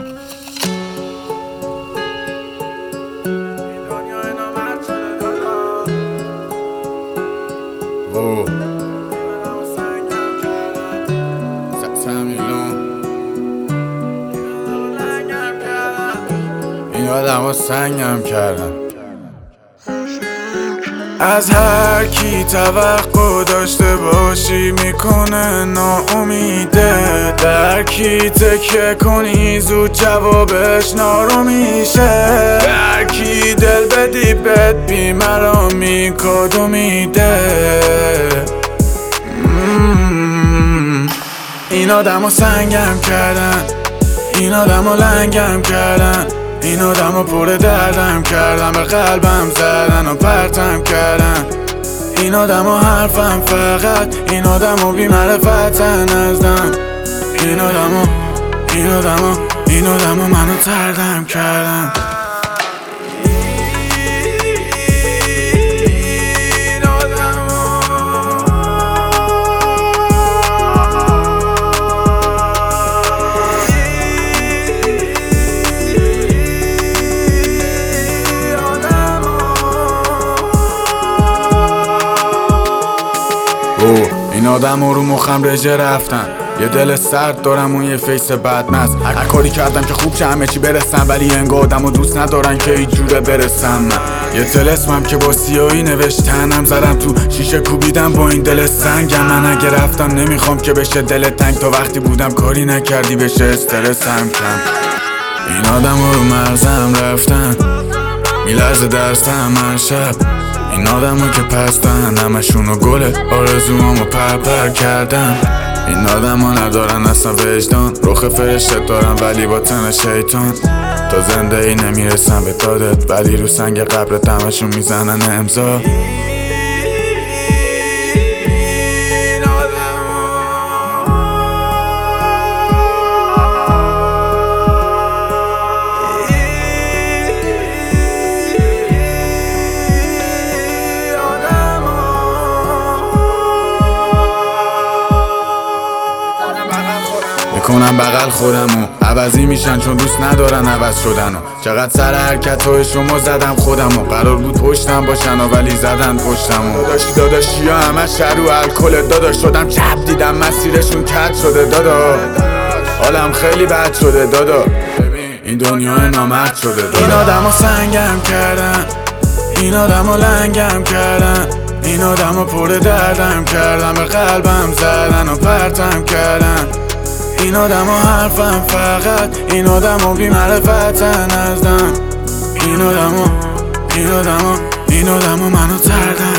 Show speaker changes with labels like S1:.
S1: این آدم‌ها سنگم کردن. از هر کی توقع داشته باشی میکنه ناامیده. در کی تکیه کنی زود جوابش نارو میشه. در کی دل بدی بد بیمرامی کدومیده. این آدم‌ها سنگم کردن، این آدم‌ها لنگم کردن، این آدم‌ها پر دردم کردن، به قلبم زدن و پرتم کردن. این آدم‌ها حرفم فقط، این آدم‌ها بی معرفتن ازدم. این آدم‌ها منو تردم کردن. این آدم‌ها رو مخم رژه رفتن. یه دل سرد دارم اون یه فیس بدمست. هر کاری کردم که خوب شه همه چی برسم، ولی انگار آدمو دوست ندارن که هیچ جوره برسم. من یه طلسمم که با سیاهی نوشتنم زدم تو شیشه کوبیدم با این دل سنگم. من اگه رفتم نمیخوام که بشه دل تنگ، تا وقتی بودم کاری نکردی بشه استرسم کم. این آدم‌ها رو مرزم رفتن، میلرزه درستم هر شب. این آدم‌ها که پستن همشونو گل آرزوامو پرپر کردن. این آدم‌ها ندارن اصلا وجدان، رخ فرشته دارن ولی با تن شیطان. تا زنده ای نمیرسن به دادت، ولی رو سنگ قبرت همشون میزنن امضا. میکنم بغل خودمو عوضی میشن چون دوست ندارن عوض شدنو. چقدر سر حرکت‌های شما زدم خودمو، قرار بود پشتم باشن ولی زدن پشتمو. داداشی ها همش شر و الکل داداش، شدم چپ دیدم مسیرشون کج شده دادا. حالم خیلی بد شده دادا، این دنیا نامرد شده دادا. این آدم‌ها سنگم کردن، این آدم‌ها لنگم کردن، این آدم‌ها پر دردم کردن، به قلبم زدن و پرتم کردن. این آدم‌ها حرفم فقط، این آدم‌ها بی معرفتن ازدم. این آدم‌ها منو تردن